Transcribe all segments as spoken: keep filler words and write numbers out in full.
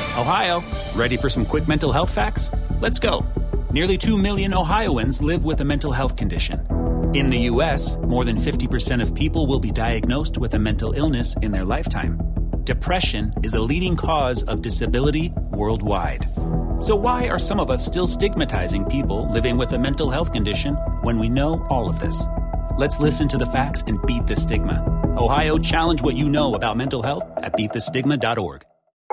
Ohio, ready for some quick mental health facts? Let's go. Nearly two million Ohioans live with a mental health condition. In the U S, more than fifty percent of people will be diagnosed with a mental illness in their lifetime. Depression is a leading cause of disability worldwide. So why are some of us still stigmatizing people living with a mental health condition when we know all of this? Let's listen to the facts and beat the stigma. Ohio, challenge what you know about mental health at beat the stigma dot org.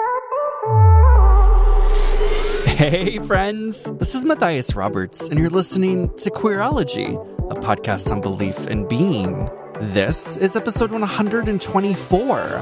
Hey friends, this is Matthias Roberts, and you're listening to Queerology, a podcast on belief and being. This is episode one hundred twenty-four.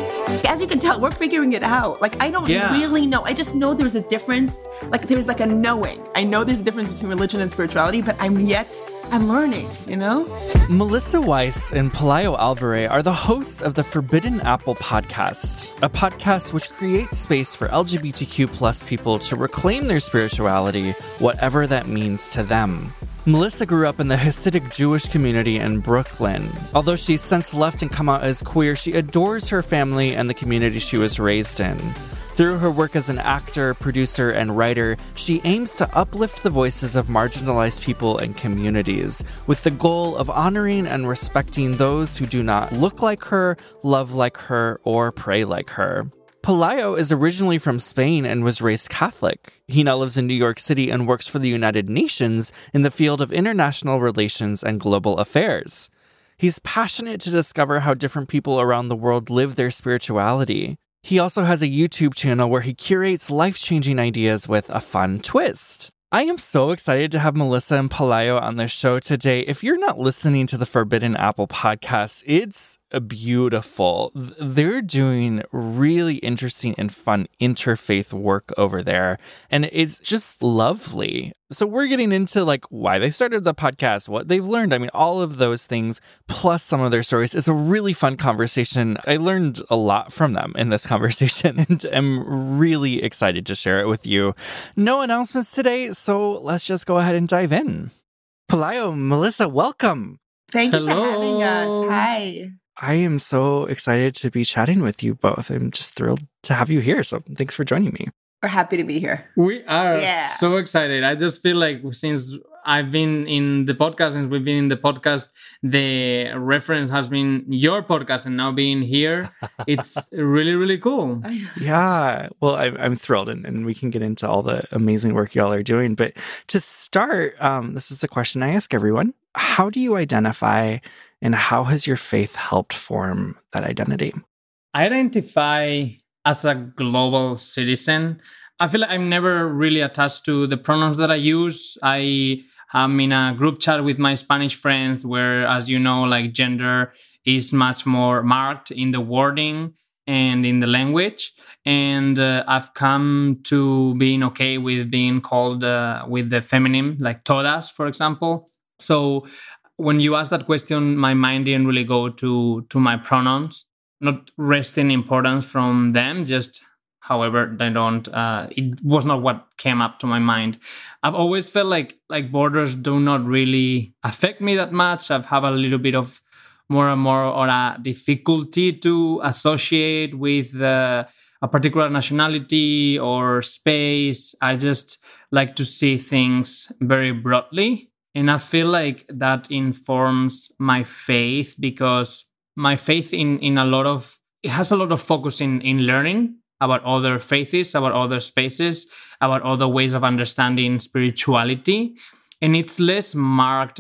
As you can tell, we're figuring it out. Like, I don't yeah. really know. I just know there's a difference. Like, there's like a knowing. I know there's a difference between religion and spirituality, but I'm yet, I'm learning, you know? Melissa Weiss and Pelayo Alvarez are the hosts of the Forbidden Apple podcast, a podcast which creates space for L G B T Q plus people to reclaim their spirituality, whatever that means to them. Melissa grew up in the Hasidic Jewish community in Brooklyn. Although she's since left and come out as queer, she adores her family and the community she was raised in. Through her work as an actor, producer, and writer, she aims to uplift the voices of marginalized people and communities, with the goal of honoring and respecting those who do not look like her, love like her, or pray like her. Pelayo is originally from Spain and was raised Catholic. He now lives in New York City and works for the United Nations in the field of international relations and global affairs. He's passionate to discover how different people around the world live their spirituality. He also has a YouTube channel where he curates life-changing ideas with a fun twist. I am so excited to have Melissa and Pelayo on the show today. If you're not listening to the Forbidden Apple podcast, it's beautiful. They're doing really interesting and fun interfaith work over there, and it's just lovely. So we're getting into like why they started the podcast, what they've learned. I mean, all of those things, plus some of their stories. It's a really fun conversation. I learned a lot from them in this conversation, and I'm really excited to share it with you. No announcements today, so let's just go ahead and dive in. Pelayo, Melissa, welcome. Thank you Hello. for having us. Hi. I am so excited to be chatting with you both. I'm just thrilled to have you here. So thanks for joining me. We're happy to be here. We are Yeah. so excited. I just feel like since I've been in the podcast, since we've been in the podcast, the reference has been your podcast, and now being here, it's really, really cool. Yeah. Well, I, I'm thrilled, and, and we can get into all the amazing work y'all are doing. But to start, um, this is the question I ask everyone. How do you identify, and how has your faith helped form that identity? I identify as a global citizen. I feel like I'm never really attached to the pronouns that I use. I am in a group chat with my Spanish friends where, as you know, like gender is much more marked in the wording and in the language. And uh, I've come to being okay with being called uh, with the feminine, like todas, for example. So when you ask that question, my mind didn't really go to, to my pronouns, not resting importance from them, just however they don't, uh, it was not what came up to my mind. I've always felt like like borders do not really affect me that much. I've had a little bit of more and more or a difficulty to associate with uh, a particular nationality or space. I just like to see things very broadly. And I feel like that informs my faith, because my faith in, in a lot of, it has a lot of focus in, in learning about other faiths, about other spaces, about other ways of understanding spirituality. And it's less marked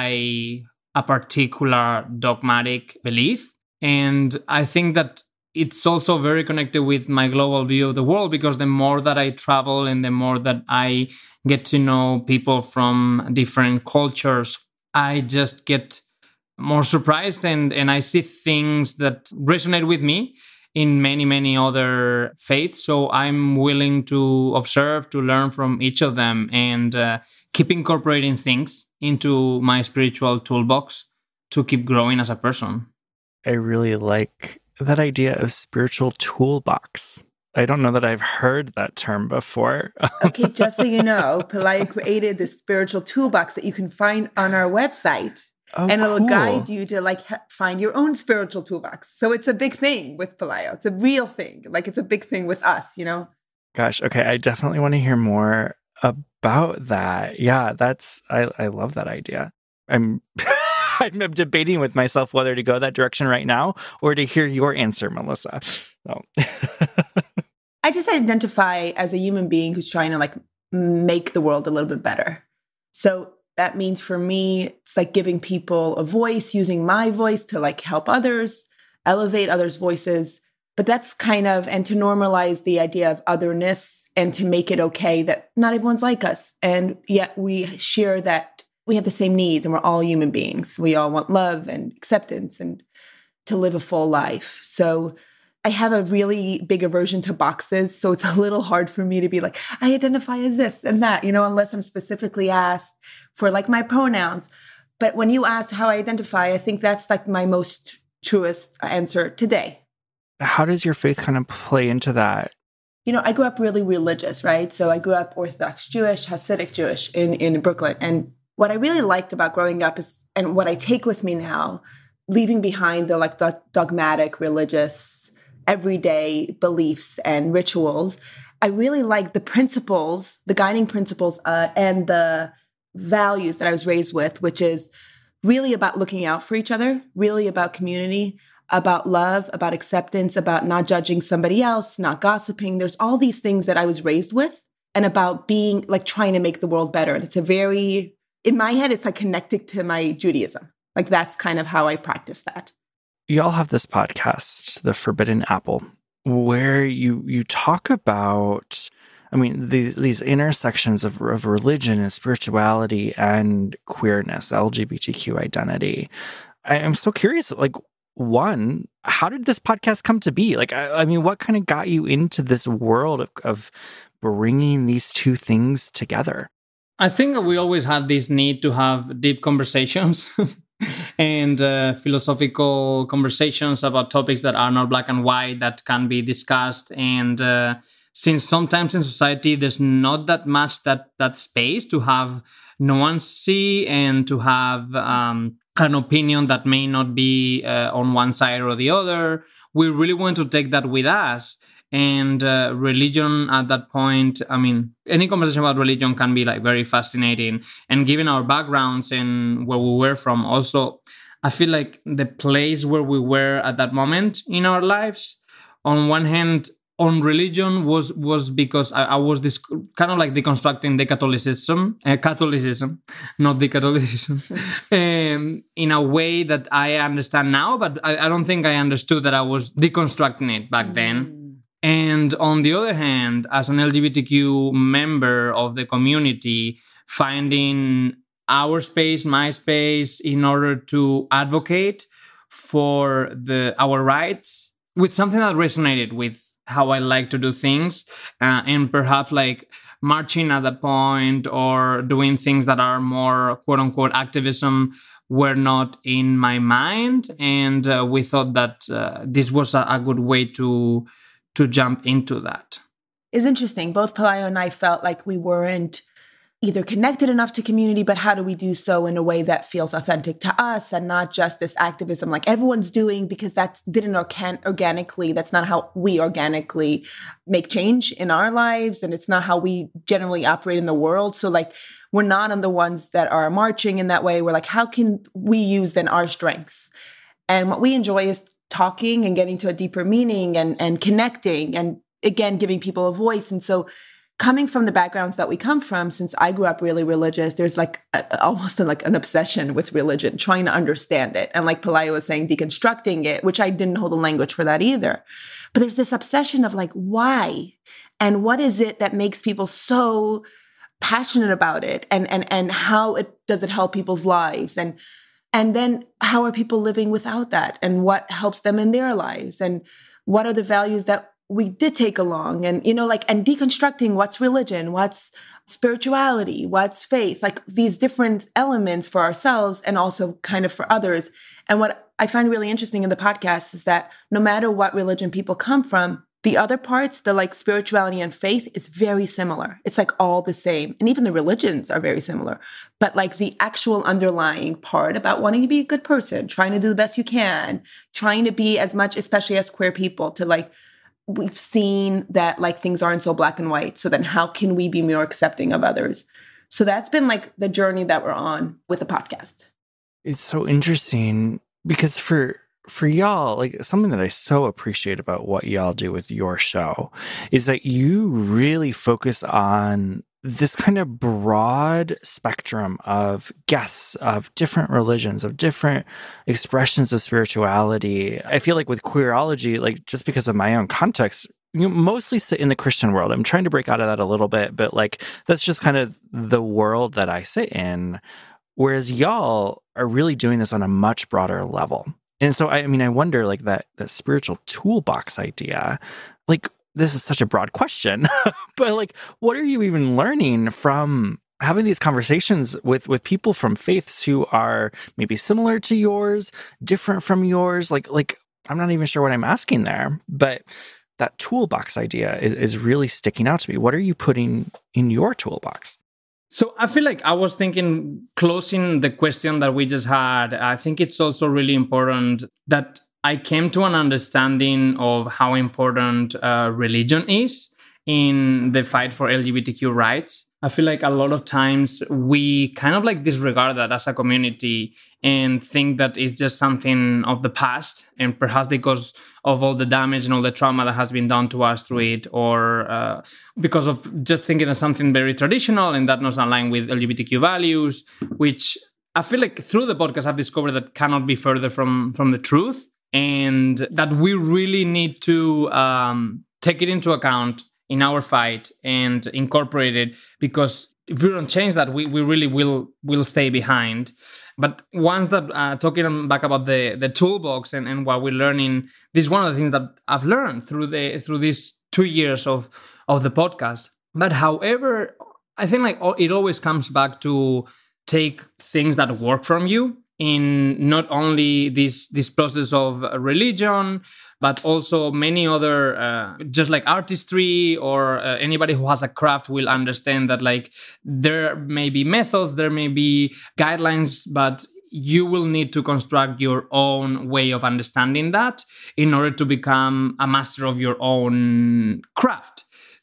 by a particular dogmatic belief. And I think that it's also very connected with my global view of the world, because the more that I travel and the more that I get to know people from different cultures, I just get more surprised, and, and I see things that resonate with me in many, many other faiths. So I'm willing to observe, to learn from each of them, and uh, keep incorporating things into my spiritual toolbox to keep growing as a person. I really like that idea of spiritual toolbox. I don't know that I've heard that term before. Okay, just so you know, Pelayo created this spiritual toolbox that you can find on our website. Oh, and it'll cool. guide you to like ha- find your own spiritual toolbox. So it's a big thing with Pelayo. It's a real thing. Like it's a big thing with us, you know? Gosh, okay. I definitely want to hear more about that. Yeah, that's, I, I love that idea. I'm, I'm debating with myself whether to go that direction right now or to hear your answer, Melissa. So. I just identify as a human being who's trying to like make the world a little bit better. So that means for me, it's like giving people a voice, using my voice to like help others, elevate others' voices. But that's kind of, and to normalize the idea of otherness and to make it okay that not everyone's like us. And yet we share that we have the same needs and we're all human beings. We all want love and acceptance and to live a full life. So I have a really big aversion to boxes. So it's a little hard for me to be like, I identify as this and that, you know, unless I'm specifically asked for like my pronouns. But when you ask how I identify, I think that's like my most truest answer today. How does your faith kind of play into that? You know, I grew up really religious, right? So I grew up Orthodox Jewish, Hasidic Jewish in, in Brooklyn. And what I really liked about growing up is, and what I take with me now, leaving behind the like the dogmatic religious everyday beliefs and rituals, I really like the principles, the guiding principles uh, and the values that I was raised with, which is really about looking out for each other, really about community, about love, about acceptance, about not judging somebody else, not gossiping. There's all these things that I was raised with and about being like trying to make the world better. And it's a very, in my head, it's like connected to my Judaism. Like that's kind of how I practice that. You all have this podcast, The Forbidden Apple, where you you talk about, I mean, these these intersections of, of religion and spirituality and queerness, L G B T Q identity. I, I'm so curious, like, one, how did this podcast come to be? Like, I, I mean, what kind of got you into this world of, of bringing these two things together? I think that we always had this need to have deep conversations and uh, philosophical conversations about topics that are not black and white, that can be discussed. And uh, since sometimes in society, there's not that much that that space to have nuance and to have um, an opinion that may not be uh, on one side or the other, we really want to take that with us. And uh, religion at that point, I mean, any conversation about religion can be like very fascinating. And given our backgrounds and where we were from, also, I feel like the place where we were at that moment in our lives, on one hand, on religion was was because I, I was this kind of like deconstructing the Catholicism, uh, Catholicism, not the Catholicism, um, in a way that I understand now, but I, I don't think I understood that I was deconstructing it back mm. then. And on the other hand, as an L G B T Q member of the community, finding our space, my space, in order to advocate for the our rights with something that resonated with how I like to do things, uh, and perhaps like marching at that point or doing things that are more quote unquote activism were not in my mind. And uh, we thought that uh, this was a, a good way to to jump into that. It's interesting. Both Pelayo and I felt like we weren't either connected enough to community, but how do we do so in a way that feels authentic to us and not just this activism like everyone's doing, because that didn't organ- organically, that's not how we organically make change in our lives. And it's not how we generally operate in the world. So like, we're not on the ones that are marching in that way. We're like, how can we use then our strengths? And what we enjoy is talking and getting to a deeper meaning and, and connecting and again, giving people a voice. And so coming from the backgrounds that we come from, since I grew up really religious, there's like a, almost like an obsession with religion, trying to understand it. And like Pelayo was saying, deconstructing it, which I didn't hold a language for that either. But there's this obsession of like, why? And what is it that makes people so passionate about it? And, and, and how it does it help people's lives? And And then how are people living without that? And what helps them in their lives? And what are the values that we did take along? And, you know, like, and deconstructing what's religion, what's spirituality, what's faith, like these different elements for ourselves and also kind of for others. And what I find really interesting in the podcast is that no matter what religion people come from, the other parts, the like spirituality and faith, is very similar. It's like all the same. And even the religions are very similar. But like the actual underlying part about wanting to be a good person, trying to do the best you can, trying to be as much, especially as queer people, to like we've seen that like things aren't so black and white. So then how can we be more accepting of others? So that's been like the journey that we're on with the podcast. It's so interesting because for for y'all, like something that I so appreciate about what y'all do with your show is that you really focus on this kind of broad spectrum of guests of different religions, of different expressions of spirituality. I feel like with Queerology, like just because of my own context, you mostly sit in the Christian world. I'm trying to break out of that a little bit, but like that's just kind of the world that I sit in. Whereas y'all are really doing this on a much broader level. And so, I mean, I wonder like that, that spiritual toolbox idea, like this is such a broad question, but like, what are you even learning from having these conversations with, with people from faiths who are maybe similar to yours, different from yours? Like, like, I'm not even sure what I'm asking there, but that toolbox idea is, is really sticking out to me. What are you putting in your toolbox? So I feel like I was thinking, closing the question that we just had, I think it's also really important that I came to an understanding of how important uh, religion is in the fight for L G B T Q rights. I feel like a lot of times we kind of like disregard that as a community and think that it's just something of the past, and perhaps because of all the damage and all the trauma that has been done to us through it, or uh, because of just thinking of something very traditional and that not aligned with L G B T Q values, which I feel like through the podcast I've discovered that cannot be further from, from the truth, and that we really need to um, take it into account in our fight and incorporate it, because if we don't change that, we, we really will will stay behind. But once that, uh, talking back about the, the toolbox and, and what we're learning, this is one of the things that I've learned through the through these two years of, of the podcast. But however, I think like it always comes back to take things that work from you in not only this this process of religion, but also many other, uh, just like artistry, or uh, anybody who has a craft will understand that like there may be methods, there may be guidelines, but you will need to construct your own way of understanding that in order to become a master of your own craft.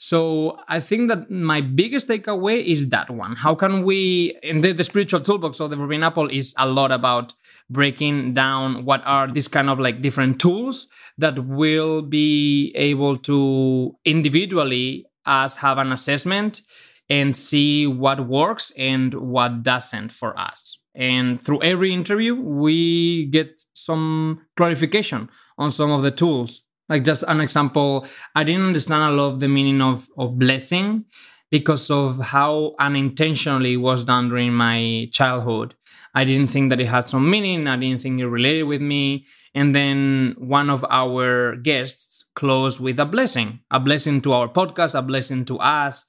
So I think that my biggest takeaway is that one. How can we, in the, the spiritual toolbox of the Forbidden Apple is a lot about breaking down what are these kind of like different tools that will be able to individually us have an assessment and see what works and what doesn't for us. And through every interview, we get some clarification on some of the tools. Like just an example, I didn't understand a lot of the meaning of, of blessing because of how unintentionally it was done during my childhood. I didn't think that it had some meaning. I didn't think it related with me. And then one of our guests closed with a blessing, a blessing to our podcast, a blessing to us.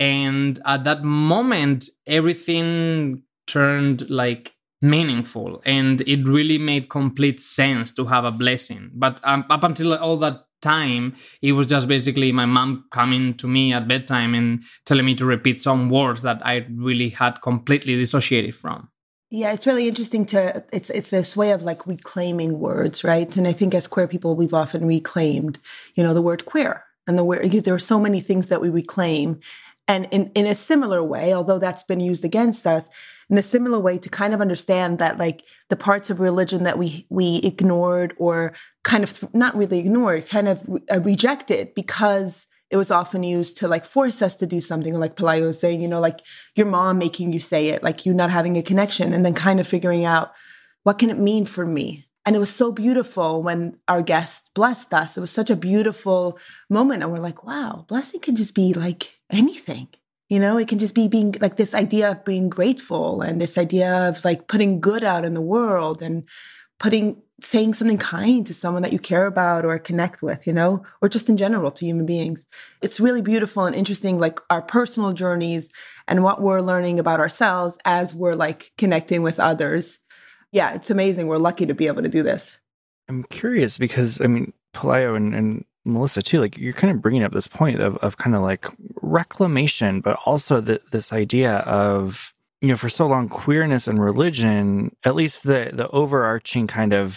And at that moment, everything turned like meaningful, and it really made complete sense to have a blessing. But um, up until all that time, it was just basically my mom coming to me at bedtime and telling me to repeat some words that I really had completely dissociated from. Yeah, it's really interesting to, it's it's this way of like reclaiming words, right? And I think as queer people, we've often reclaimed, you know, the word queer, and the word, there are so many things that we reclaim. And in, in a similar way, although that's been used against us, in a similar way to kind of understand that like the parts of religion that we we ignored, or kind of not really ignored, kind of uh, rejected because it was often used to like force us to do something, like Pelayo was saying, you know, like your mom making you say it, like you not having a connection, and then kind of figuring out what can it mean for me. And it was so beautiful when our guest blessed us. It was such a beautiful moment. And we're like, wow, blessing can just be like anything. You know, it can just be being like this idea of being grateful, and this idea of like putting good out in the world, and putting, saying something kind to someone that you care about or connect with, you know, or just in general to human beings. It's really beautiful and interesting, like our personal journeys and what we're learning about ourselves as we're like connecting with others. Yeah, it's amazing. We're lucky to be able to do this. I'm curious because, I mean, Pelayo and, and Melissa too, like you're kind of bringing up this point of, of kind of like reclamation, but also the, this idea of, you know, for so long, queerness and religion, at least the the overarching kind of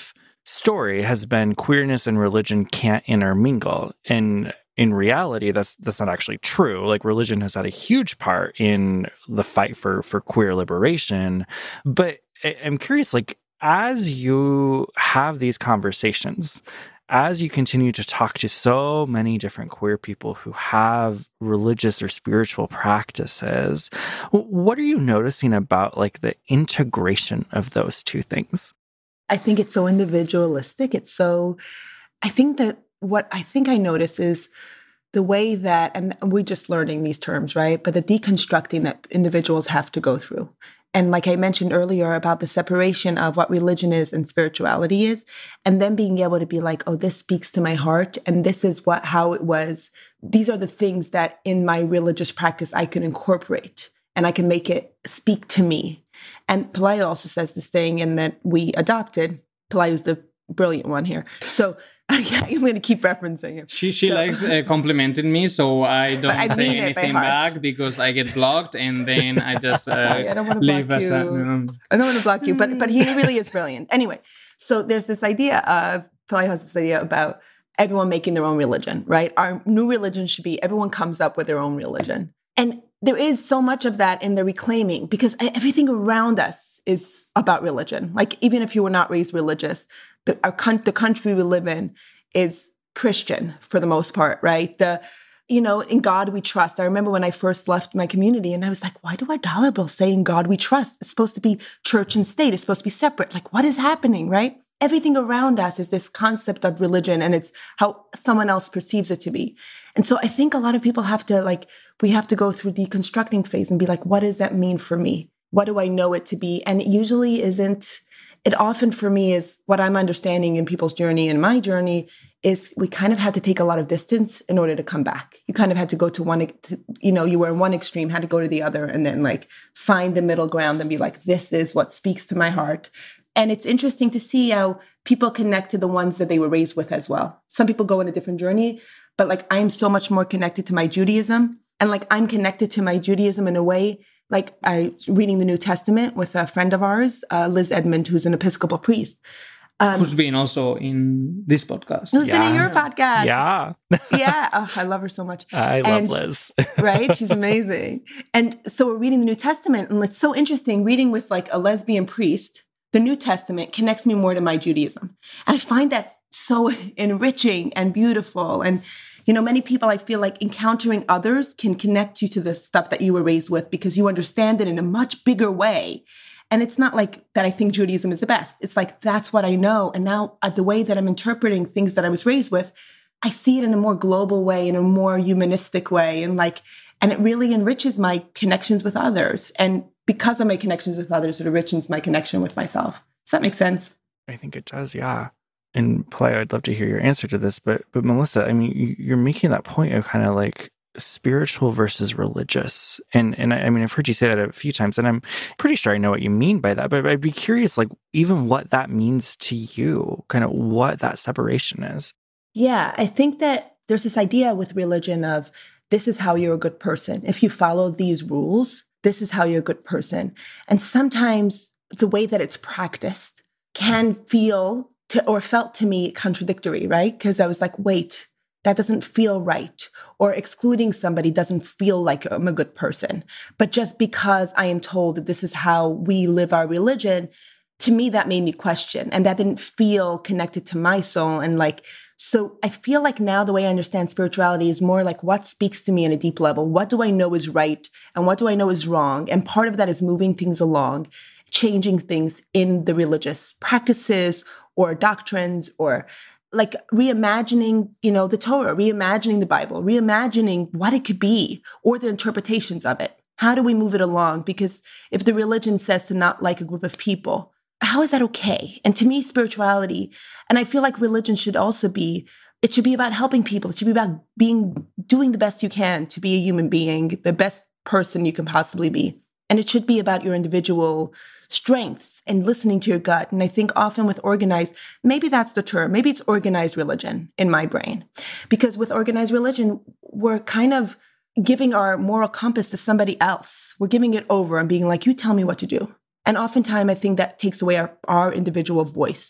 story has been queerness and religion can't intermingle. And in reality, that's that's not actually true. Like, religion has had a huge part in the fight for for queer liberation. But I'm curious, like, as you have these conversations, as you continue to talk to so many different queer people who have religious or spiritual practices, what are you noticing about, like, the integration of those two things? I think it's so individualistic. It's so, I think that what I think I notice is the way that, and we're just learning these terms, right? But the deconstructing that individuals have to go through. And like I mentioned earlier about the separation of what religion is and spirituality is, and then being able to be like, oh, this speaks to my heart. And this is what, how it was. These are the things that in my religious practice, I can incorporate and I can make it speak to me. And Pelayo also says this thing, and that we adopted. Pelayo's the brilliant one here. So yeah, I'm going to keep referencing him. She she so. likes uh, complimenting me, so I don't I say anything back because I get blocked, and then I just uh, Sorry, I don't want to leave block as you. a, you know. I don't want to block you, but but he really is brilliant. Anyway, so there's this idea of, Pelayo has this idea about everyone making their own religion, right? Our new religion should be everyone comes up with their own religion. And there is so much of that in the reclaiming, because everything around us is about religion. Like, even if you were not raised religious, the, our the country we live in is Christian for the most part, right? The, you know, in God we trust. I remember when I first left my community and I was like, why do our dollar bills say in God we trust? It's supposed to be church and state. It's supposed to be separate. Like, what is happening, right? Everything around us is this concept of religion, and it's how someone else perceives it to be. And so I think a lot of people have to, like, we have to go through deconstructing phase and be like, what does that mean for me? What do I know it to be? And it usually isn't, it often for me is what I'm understanding in people's journey and my journey is we kind of had to take a lot of distance in order to come back. You kind of had to go to one, you know, you were in one extreme, had to go to the other, and then like find the middle ground and be like, this is what speaks to my heart. And it's interesting to see how people connect to the ones that they were raised with as well. Some people go on a different journey, but like I'm so much more connected to my Judaism. And like I'm connected to my Judaism in a way, like I was reading the New Testament with a friend of ours, uh, Liz Edmond, who's an Episcopal priest. Um, Who's been also in this podcast. Who's yeah. been in your podcast. Yeah. yeah. Oh, I love her so much. I love and, Liz. right? She's amazing. And so we're reading the New Testament, and it's so interesting reading with like a lesbian priest. The New Testament connects me more to my Judaism. And I find that so enriching and beautiful. And, you know, many people, I feel like encountering others can connect you to the stuff that you were raised with because you understand it in a much bigger way. And it's not like that I think Judaism is the best. It's like, that's what I know. And now uh, the way that I'm interpreting things that I was raised with, I see it in a more global way, in a more humanistic way. And like, and it really enriches my connections with others. And because of my connections with others, it enriches my connection with myself. Does that make sense? I think it does, yeah. And Pelayo, I'd love to hear your answer to this. But, but Melissa, I mean, you're making that point of kind of like spiritual versus religious. And and I, I mean, I've heard you say that a few times, and I'm pretty sure I know what you mean by that. But I'd be curious, like, even what that means to you, kind of what that separation is. Yeah, I think that there's this idea with religion of this is how you're a good person. If you follow these rules, this is how you're a good person. And sometimes the way that it's practiced can feel to, or felt to me contradictory, right? Because I was like, wait, that doesn't feel right. Or excluding somebody doesn't feel like I'm a good person. But just because I am told that this is how we live our religion, to me, that made me question. And that didn't feel connected to my soul. And like, so I feel like now the way I understand spirituality is more like what speaks to me on a deep level. What do I know is right? And what do I know is wrong? And part of that is moving things along, changing things in the religious practices or doctrines, or like reimagining, you know, the Torah, reimagining the Bible, reimagining what it could be, or the interpretations of it. How do we move it along? Because if the religion says to not like a group of people, how is that okay? And to me, spirituality, and I feel like religion should also be, it should be about helping people. It should be about being, doing the best you can to be a human being, the best person you can possibly be. And it should be about your individual strengths and listening to your gut. And I think often with organized, maybe that's the term, maybe it's organized religion in my brain. Because with organized religion, we're kind of giving our moral compass to somebody else. We're giving it over and being like, you tell me what to do. And oftentimes I think that takes away our, our individual voice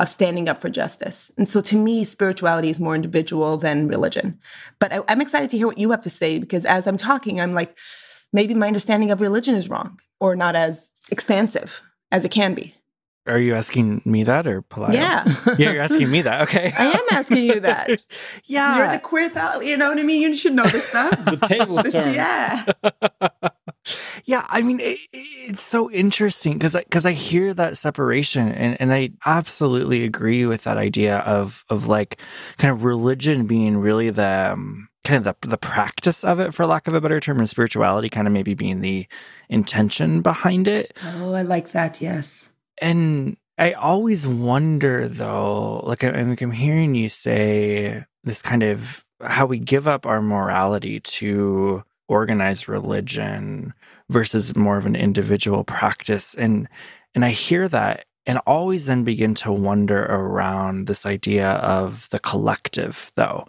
of standing up for justice. And so to me, spirituality is more individual than religion. But I, I'm excited to hear what you have to say, because as I'm talking, I'm like, maybe my understanding of religion is wrong or not as expansive as it can be. Are you asking me that or Pelayo? Yeah. Yeah, you're asking me that. Okay. I am asking you that. Yeah. You're the queer thought, you know what I mean? You should know this stuff. The tables turn. Yeah. Yeah, I mean, it, it's so interesting because I, cause I hear that separation, and, and I absolutely agree with that idea of of like kind of religion being really the um, kind of the, the practice of it, for lack of a better term, and spirituality kind of maybe being the intention behind it. Oh, I like that. Yes. And I always wonder, though, like I'm, I'm hearing you say this kind of how we give up our morality to organized religion versus more of an individual practice. And and I hear that and always then begin to wonder around this idea of the collective, though,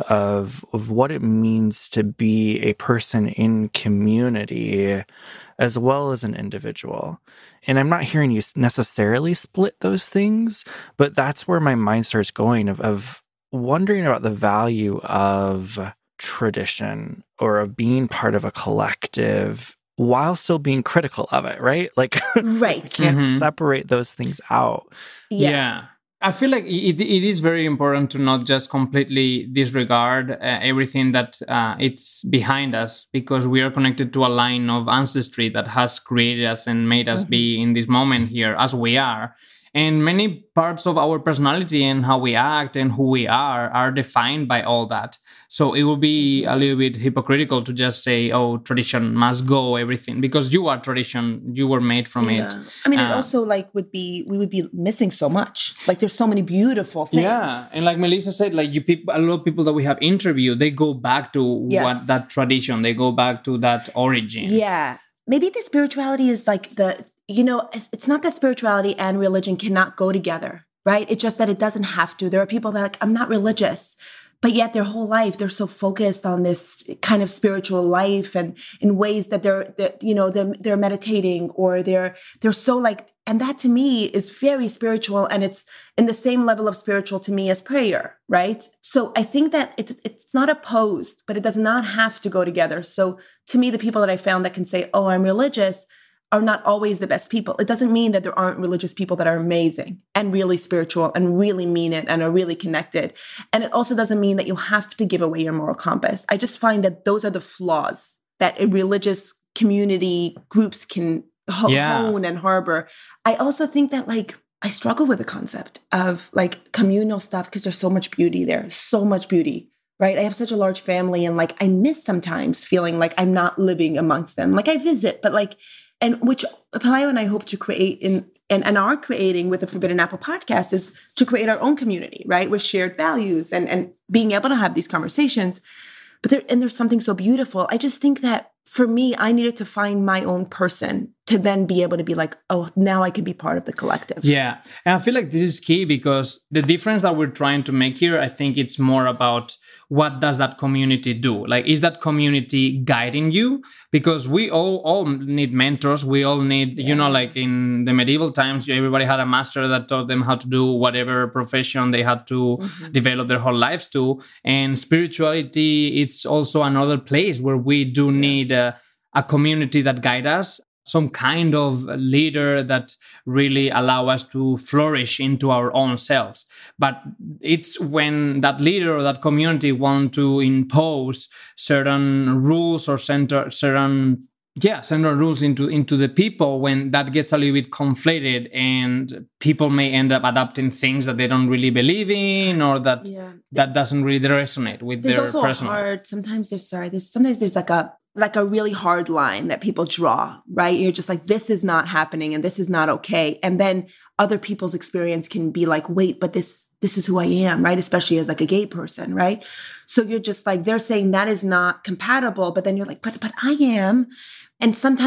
of, of what it means to be a person in community as well as an individual. And I'm not hearing you necessarily split those things, but that's where my mind starts going of, of wondering about the value of tradition or of being part of a collective while still being critical of it, right? Like, right. you can't Mm-hmm. separate those things out. Yeah. Yeah. I feel like it, it is very important to not just completely disregard uh, everything that uh, it's behind us, because we are connected to a line of ancestry that has created us and made us Mm-hmm. be in this moment here as we are. And many parts of our personality and how we act and who we are are defined by all that. So it would be a little bit hypocritical to just say, oh, tradition must go, everything, because you are tradition, you were made from Yeah. it. I mean, it Uh, also like would be, we would be missing so much. Like there's so many beautiful things. Yeah, and like Melissa said, like you people, a lot of people that we have interviewed, they go back to Yes. what that tradition, they go back to that origin. Yeah. Maybe the spirituality is like the, you know, it's it's not that spirituality and religion cannot go together, right? It's just that it doesn't have to. There are people that are like, I'm not religious, but yet their whole life, they're so focused on this kind of spiritual life and in ways that they're, that, you know, they're, they're meditating or they're, they're so like, and that to me is very spiritual, and it's in the same level of spiritual to me as prayer, right? So I think that it's, it's not opposed, but it does not have to go together. So to me, the people that I found that can say, oh, I'm religious, are not always the best people. It doesn't mean that there aren't religious people that are amazing and really spiritual and really mean it and are really connected. And it also doesn't mean that you have to give away your moral compass. I just find that those are the flaws that a religious community groups can ho- Yeah. hone and harbor. I also think that like, I struggle with the concept of like communal stuff because there's so much beauty there, so much beauty. Right. I have such a large family, and like I miss sometimes feeling like I'm not living amongst them. Like I visit, but like, and which Pelayo and I hope to create in and, and are creating with the Forbidden Apple podcast is to create our own community, right? With shared values and, and being able to have these conversations. But there, and there's something so beautiful. I just think that for me, I needed to find my own person to then be able to be like, oh, now I can be part of the collective. Yeah. And I feel like this is key, because the difference that we're trying to make here, I think it's more about what does that community do? Like, is that community guiding you? Because we all, all need mentors. We all need, yeah. you know, like in the medieval times, everybody had a master that taught them how to do whatever profession they had to mm-hmm. develop their whole lives to. And spirituality, it's also another place where we do yeah. need a, a community that guide us. Some kind of leader that really allow us to flourish into our own selves. But it's when that leader or that community want to impose certain rules or center, certain yeah, certain rules into, into the people, when that gets a little bit conflated and people may end up adopting things that they don't really believe in, or that yeah. that doesn't really resonate with there's their also personal. Hard, sometimes there's sorry, there's sometimes there's like a like a really hard line that people draw, right? You're just like, this is not happening and this is not okay. And then other people's experience can be like, wait, but this, this is who I am, right? Especially as like a gay person, right? So you're just like, they're saying that is not compatible, but then you're like, but, but I am. And sometimes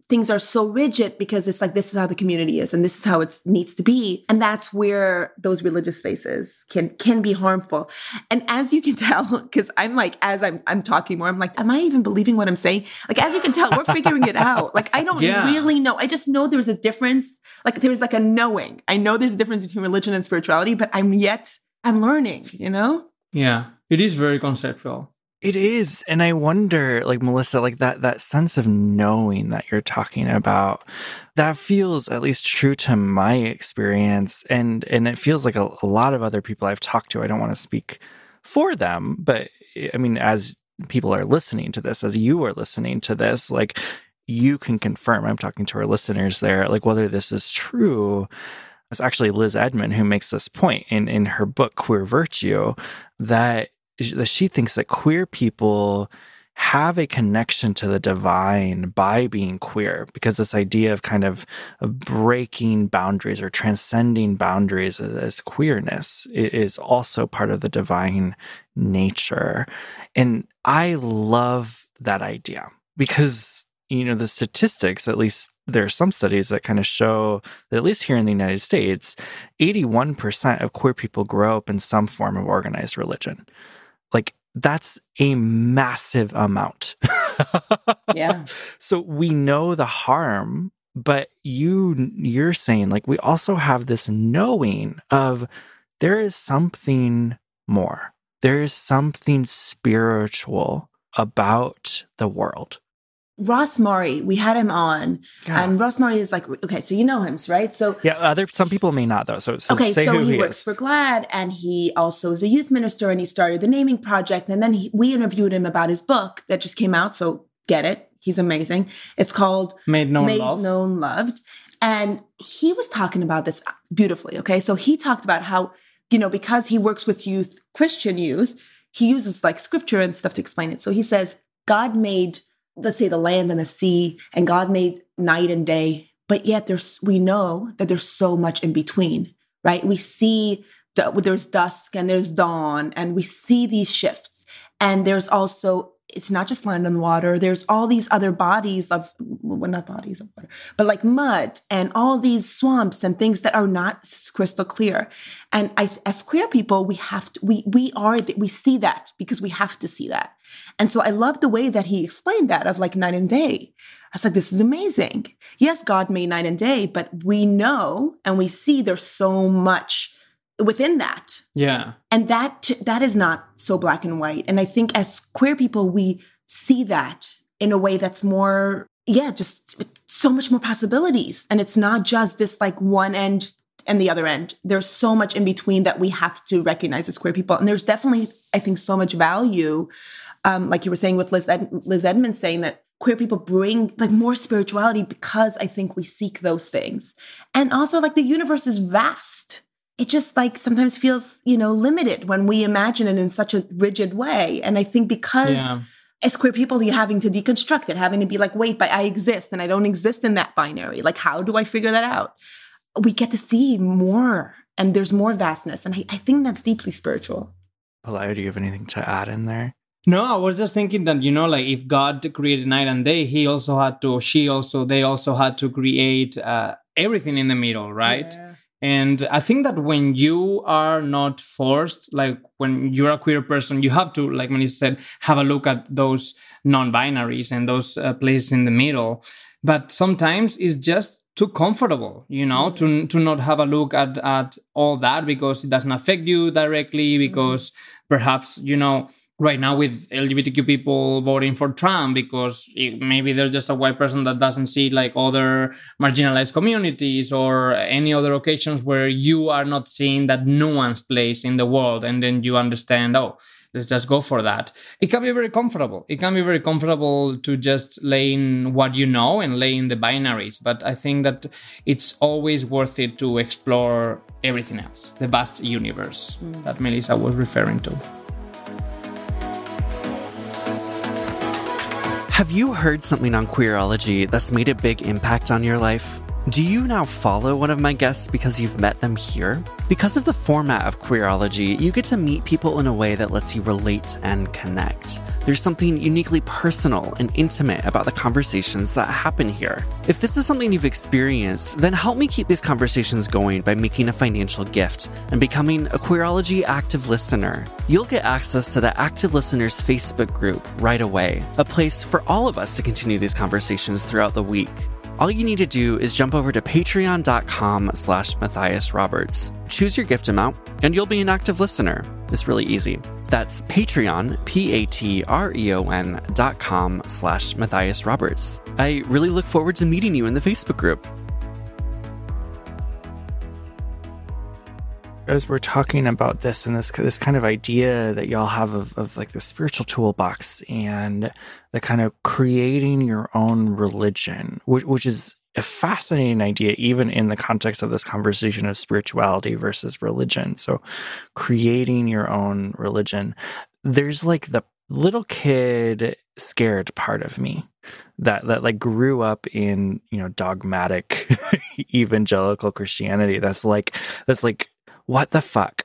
things are so rigid because it's like, this is how the community is and this is how it needs to be. And that's where those religious spaces can can be harmful. And as you can tell, because I'm like, as I'm I'm talking more, I'm like, am I even believing what I'm saying? Like, as you can tell, we're figuring it out. Like, I don't yeah. really know. I just know there's a difference. Like, there's like a knowing. I know there's a difference between religion and spirituality, but I'm yet, I'm learning, you know? Yeah, it is very conceptual. It is. And I wonder, like, Melissa, like that that sense of knowing that you're talking about, that feels at least true to my experience. And and it feels like a, a lot of other people I've talked to, I don't want to speak for them, but I mean, as people are listening to this, as you are listening to this, like, you can confirm, I'm talking to our listeners there, like, whether this is true. It's actually Liz Edmond who makes this point in, in her book, Queer Virtue, that that she thinks that queer people have a connection to the divine by being queer, because this idea of kind of, of breaking boundaries or transcending boundaries as, as queerness is also part of the divine nature. And I love that idea because, you know, the statistics, at least there are some studies that kind of show that at least here in the United States, eighty-one percent of queer people grow up in some form of organized religion. Like, that's a massive amount. Yeah. So we know the harm, but you, you're saying, like, we also have this knowing of there is something more. There is something spiritual about the world. Ross Murray, we had him on, yeah. and Ross Murray is like, okay, so you know him, right? So yeah, other some people may not though. So, so okay, say so who he, he works is. for GLAAD, and he also is a youth minister, and he started the Naming Project, and then he, we interviewed him about his book that just came out. So get it, he's amazing. It's called Made Known Made Loved. Known Loved, and he was talking about this beautifully. Okay, so he talked about how, you know, because he works with youth, Christian youth, he uses like scripture and stuff to explain it. So he says, God made, let's say, the land and the sea, and God made night and day, but yet there's, we know that there's so much in between, right? We see the, there's dusk and there's dawn, and we see these shifts. And there's also, it's not just land and water. There's all these other bodies of, well, not bodies of water, but like mud and all these swamps and things that are not crystal clear. And I, as queer people, we have to, we, we are, we see that because we have to see that. And so I love the way that he explained that of like night and day. I was like, this is amazing. Yes, God made night and day, but we know and we see there's so much within that. Yeah. And that that is not so black and white. And I think as queer people, we see that in a way that's more, yeah, just so much more possibilities. And it's not just this like one end and the other end. There's so much in between that we have to recognize as queer people. And there's definitely, I think, so much value, um, like you were saying with Liz, Ed- Liz Edmonds saying that queer people bring like more spirituality because I think we seek those things. And also like the universe is vast. It just like sometimes feels, you know, limited when we imagine it in such a rigid way. And I think because yeah. as queer people, you're having to deconstruct it, having to be like, wait, but I exist and I don't exist in that binary. Like, how do I figure that out? We get to see more and there's more vastness. And I, I think that's deeply spiritual. Pelayo, do you have anything to add in there? No, I was just thinking that, you know, like if God created night and day, he also had to, she also, they also had to create uh, everything in the middle, right? Yeah. And I think that when you are not forced, like when you're a queer person, you have to, like Melissa said, have a look at those non-binaries and those uh, places in the middle. But sometimes it's just too comfortable, you know, mm-hmm. to to not have a look at, at all that because it doesn't affect you directly, because mm-hmm. perhaps, you know, right now with L G B T Q people voting for Trump because it, maybe they're just a white person that doesn't see like other marginalized communities or any other occasions where you are not seeing that nuanced place in the world, and then you understand, oh, let's just go for that. It can be very comfortable. It can be very comfortable to just lay in what you know and lay in the binaries. But I think that it's always worth it to explore everything else, the vast universe mm. that Melissa was referring to. Have you heard something on Queerology that's made a big impact on your life? Do you now follow one of my guests because you've met them here? Because of the format of Queerology, you get to meet people in a way that lets you relate and connect. There's something uniquely personal and intimate about the conversations that happen here. If this is something you've experienced, then help me keep these conversations going by making a financial gift and becoming a Queerology active listener. You'll get access to the Active Listeners Facebook group right away, a place for all of us to continue these conversations throughout the week. All you need to do is jump over to patreon.com slash Matthias Roberts. Choose your gift amount, and you'll be an active listener. It's really easy. That's Patreon, P-A-T-R-E-O-N dot com slash Matthias Roberts. I really look forward to meeting you in the Facebook group. As we're talking about this and this this kind of idea that y'all have of, of like the spiritual toolbox and the kind of creating your own religion, which, which is a fascinating idea, even in the context of this conversation of spirituality versus religion. So creating your own religion, there's like the little kid scared part of me that that like grew up in, you know, dogmatic evangelical Christianity. That's like, that's like, what the fuck?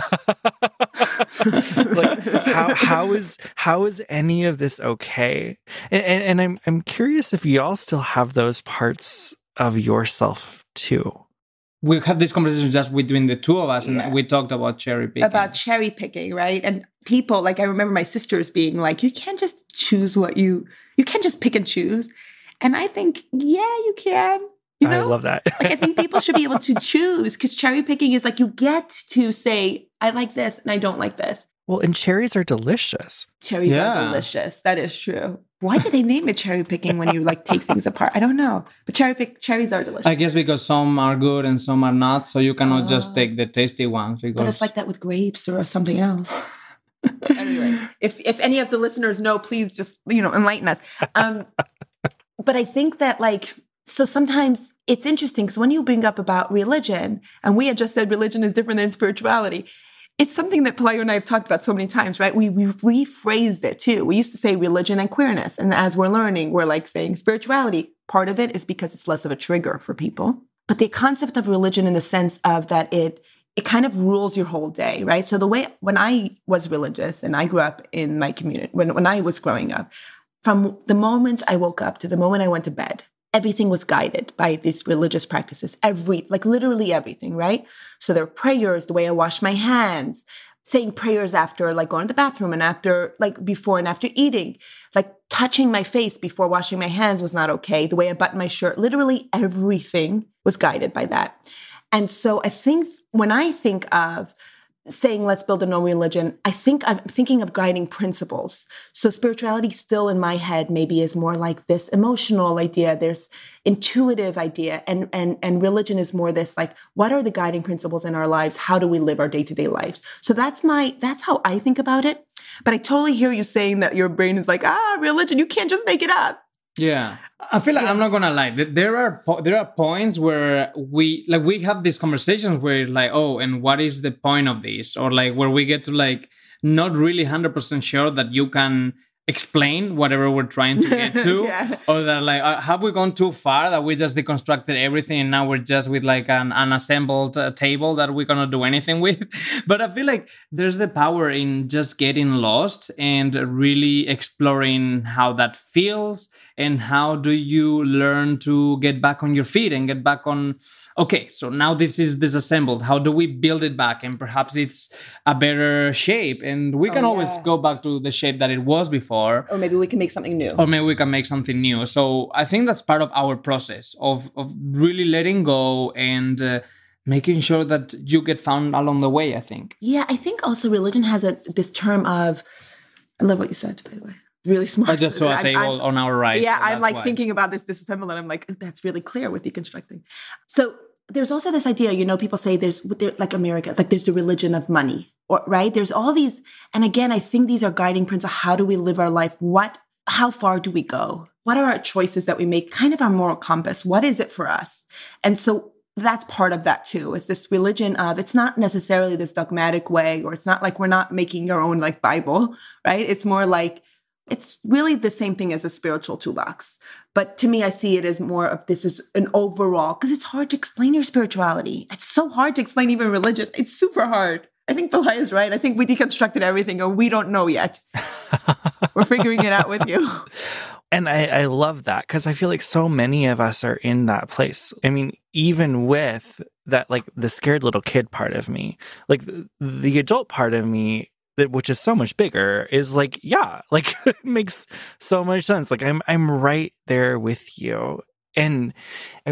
Like, how how is how is any of this okay? And, and, and I'm I'm curious if y'all still have those parts of yourself too. We had this conversation just between the two of us, and yeah. we talked about cherry picking. About cherry picking, right? And people, like I remember my sisters being like, "You can't just choose what you you can't just pick and choose." And I think, yeah, you can. You know? I love that. Like, I think people should be able to choose, because cherry picking is like you get to say, I like this and I don't like this. Well, and cherries are delicious. Cherries yeah. are delicious. That is true. Why do they name it cherry picking when you like take things apart? I don't know. But cherry pick cherries are delicious. I guess because some are good and some are not. So you cannot oh. just take the tasty ones. Because... But it's like that with grapes or something else. Anyway, if if any of the listeners know, please just, you know, enlighten us. Um, but I think that like, so sometimes it's interesting because when you bring up about religion, and we had just said religion is different than spirituality, it's something that Pelayo and I have talked about so many times, right? We, we've rephrased it too. We used to say religion and queerness. And as we're learning, we're like saying spirituality. Part of it is because it's less of a trigger for people. But the concept of religion in the sense of that it it kind of rules your whole day, right? So the way, when I was religious and I grew up in my community, when, when I was growing up, from the moment I woke up to the moment I went to bed, everything was guided by these religious practices. Every, like literally everything, right? So there were prayers, the way I wash my hands, saying prayers after like going to the bathroom and after, like before and after eating, like touching my face before washing my hands was not okay. The way I buttoned my shirt, literally everything was guided by that. And so I think when I think of saying, let's build a no religion, I think I'm thinking of guiding principles. So spirituality still in my head maybe is more like this emotional idea, there's intuitive idea, and, and, and religion is more this like, what are the guiding principles in our lives? How do we live our day-to-day lives? So that's my, that's how I think about it. But I totally hear you saying that your brain is like, ah, religion, you can't just make it up. Yeah, I feel like yeah. I'm not gonna lie. There are po- there are points where we like we have these conversations where like, oh, and what is the point of this? Or like where we get to like not really one hundred percent sure that you can explain whatever we're trying to get to, yeah. or that like uh, have we gone too far that we just deconstructed everything and now we're just with like an unassembled uh, table that we cannot do anything with. But I feel like there's the power in just getting lost and really exploring how that feels and how do you learn to get back on your feet and get back on, okay, so now this is disassembled. How do we build it back? And perhaps it's a better shape. And we can oh, always yeah. go back to the shape that it was before. Or maybe we can make something new. Or maybe we can make something new. So I think that's part of our process of, of really letting go and uh, making sure that you get found along the way, I think. Yeah, I think also religion has a this term of, I love what you said, by the way. Really smart. I just saw a table I'm, I'm, on our right. Yeah, so I'm like why. thinking about this disassemble and I'm like, that's really clear with deconstructing. So there's also this idea, you know, people say there's like America, like there's the religion of money, or right? There's all these, and again, I think these are guiding principles. How do we live our life? What, how far do we go? What are our choices that we make? Kind of our moral compass. What is it for us? And so that's part of that too, is this religion of, it's not necessarily this dogmatic way, or it's not like we're not making your own like Bible, right? It's more like, it's really the same thing as a spiritual toolbox. But to me, I see it as more of this is an overall, because it's hard to explain your spirituality. It's so hard to explain even religion. It's super hard. I think Pelayo is right. I think we deconstructed everything and we don't know yet. We're figuring it out with you. And I, I love that because I feel like so many of us are in that place. I mean, even with that, like the scared little kid part of me, like the, the adult part of me, that which is so much bigger, is like, yeah, like it makes so much sense. Like I'm I'm right there with you. And I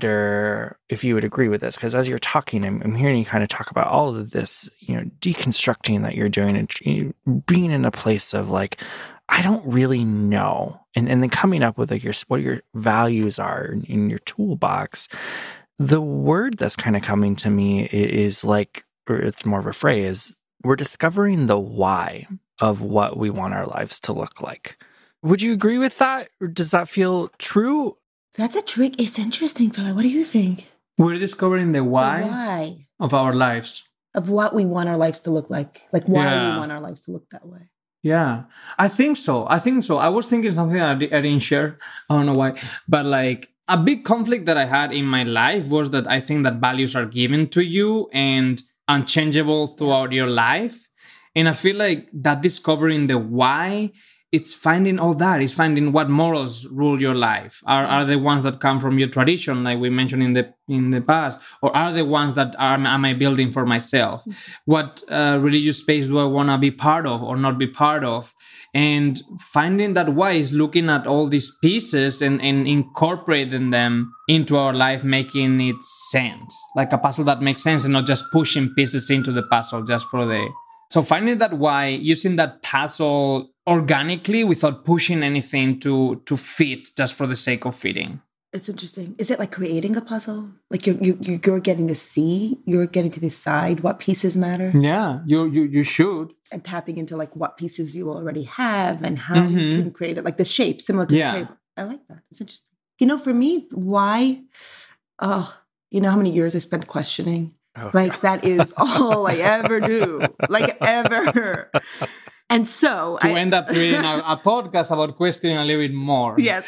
wonder if you would agree with this, because as you're talking, I'm, I'm hearing you kind of talk about all of this, you know, deconstructing that you're doing and you know, being in a place of like, I don't really know. And and then coming up with like your what your values are in, in your toolbox. The word that's kind of coming to me is like, or it's more of a phrase, we're discovering the why of what we want our lives to look like. Would you agree with that? Or does that feel true? That's a trick. It's interesting, Pelayo. What do you think? We're discovering the why, The why of our lives. of what we want our lives to look like. Like why Yeah. we want our lives to look that way. Yeah, I think so. I think so. I was thinking something that I, di- I didn't share. I don't know why. But like a big conflict that I had in my life was that I think that values are given to you and unchangeable throughout your life. And I feel like that discovering the why, it's finding all that. It's finding what morals rule your life. Are are the ones that come from your tradition, like we mentioned in the in the past, or are the ones that are, am I building for myself? What uh, religious space do I want to be part of or not be part of? And finding that why is looking at all these pieces and, and incorporating them into our life, making it sense, like a puzzle that makes sense and not just pushing pieces into the puzzle just for the... So finding that why, using that puzzle organically without pushing anything to to fit just for the sake of fitting. It's interesting. Is it like creating a puzzle? Like you're, you, you're getting to see, you're getting to decide what pieces matter Yeah, you you you should. and tapping into like what pieces you already have and how you Mhm. can create it, like the shape, similar to Yeah. the table. I like that. It's interesting. You know, for me, why, oh, you know how many years I spent questioning? Oh, Like that is all I ever do, like ever. And so To I, end up doing a, a podcast about questioning a little bit more. yes.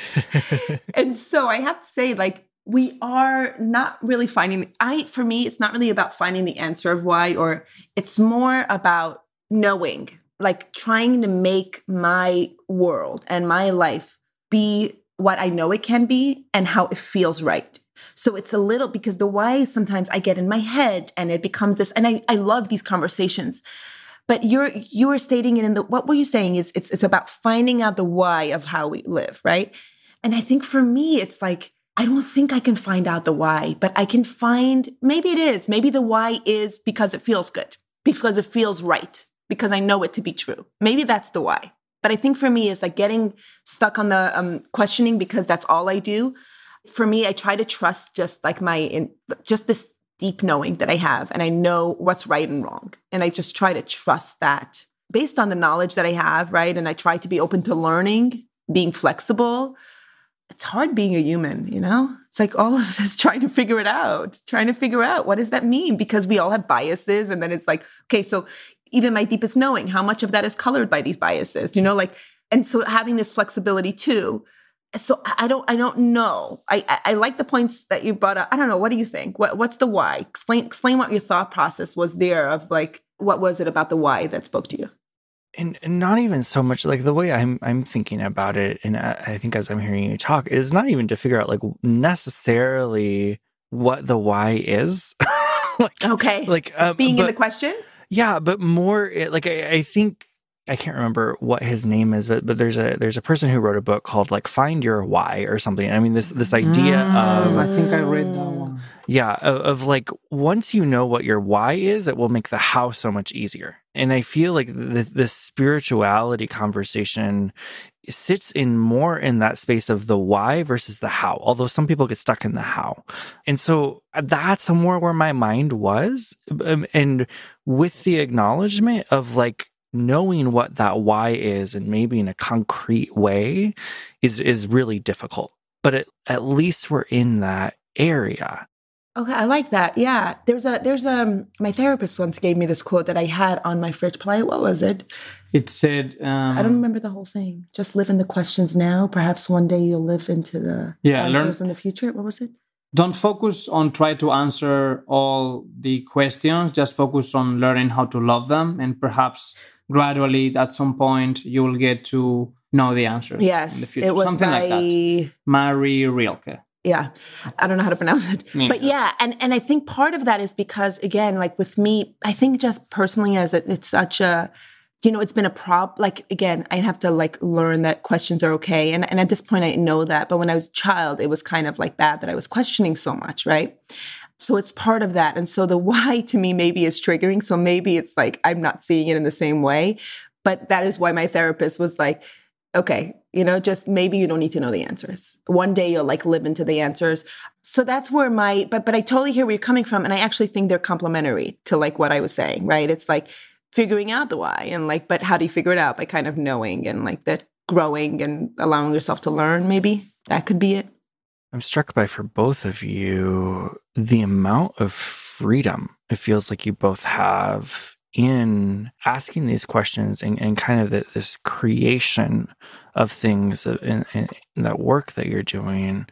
And so I have to say, like, we are not really finding, I, for me, it's not really about finding the answer of why, or it's more about knowing, like trying to make my world and my life be what I know it can be and how it feels right. So it's a little, because the why sometimes I get in my head and it becomes this, and I, I love these conversations. But you're you were stating it in the, what were you saying is it's it's about finding out the why of how we live, right? And I think for me, it's like, I don't think I can find out the why, but I can find, maybe it is, maybe the why is because it feels good, because it feels right, because I know it to be true. Maybe that's the why. But I think for me, it's like getting stuck on the um, questioning because that's all I do. For me, I try to trust just like my, in, just this deep knowing that I have, and I know what's right and wrong. And I just try to trust that based on the knowledge that I have, right? And I try to be open to learning, being flexible. It's hard being a human, you know? It's like all of us trying to figure it out, trying to figure out what does that mean? Because we all have biases. And then it's like, okay, so even my deepest knowing, how much of that is colored by these biases, you know, like, and so having this flexibility too. So I don't, I don't know. I, I, I like the points that you brought up. I don't know. What do you think? What, what's the why? Explain, explain what your thought process was there of like, what was it about the why that spoke to you? And, and not even so much like the way I'm I'm thinking about it, and I, I think as I'm hearing you talk, is not even to figure out like necessarily what the why is. like, Okay, like it's um, being but, in the question. Yeah, but more it, like I, I think I can't remember what his name is, but but there's a there's a person who wrote a book called like Find Your Why or something. I mean this this idea Mm, of I think I read that one. yeah, of, of like once you know what your why is, it will make the how so much easier. And I feel like the, the spirituality conversation sits in more in that space of the why versus the how, although some people get stuck in the how. And so that's more where my mind was. Um, and with the acknowledgement of like knowing what that why is and maybe in a concrete way is, is really difficult. But it, at least we're in that area. Okay, I like that. Yeah, there's a there's a my therapist once gave me this quote that I had on my fridge. Play. What was it? It said, um, I don't remember the whole thing. Just live in the questions now. Perhaps one day you'll live into the Yeah, learn- answers in the future. What was it? don't focus on try to answer all the questions. Just focus on learning how to love them. And perhaps gradually at some point you will get to know the answers. Yes, in the future. it was Something by... like that. Marie Rilke. Yeah, I don't know how to pronounce it. Me but neither. yeah, and, and I think part of that is because, again, like with me, I think just personally as it, it's such a, you know, it's been a prop. Like, again, I have to like learn that questions are okay. And, and at this point, I know that. But when I was a child, it was kind of like bad that I was questioning so much, right? So it's part of that. And so the why to me maybe is triggering. So maybe it's like I'm not seeing it in the same way. But that is why my therapist was like, okay, you know, just maybe you don't need to know the answers. One day you'll like live into the answers. So that's where my, but but I totally hear where you're coming from. And I actually think they're complementary to like what I was saying, right? It's like figuring out the why and like, but how do you figure it out? By kind of knowing and like that growing and allowing yourself to learn, maybe that could be it. I'm struck by, for both of you, the amount of freedom it feels like you both have in asking these questions and, and kind of the, this creation of things in, in, in that work that you're doing,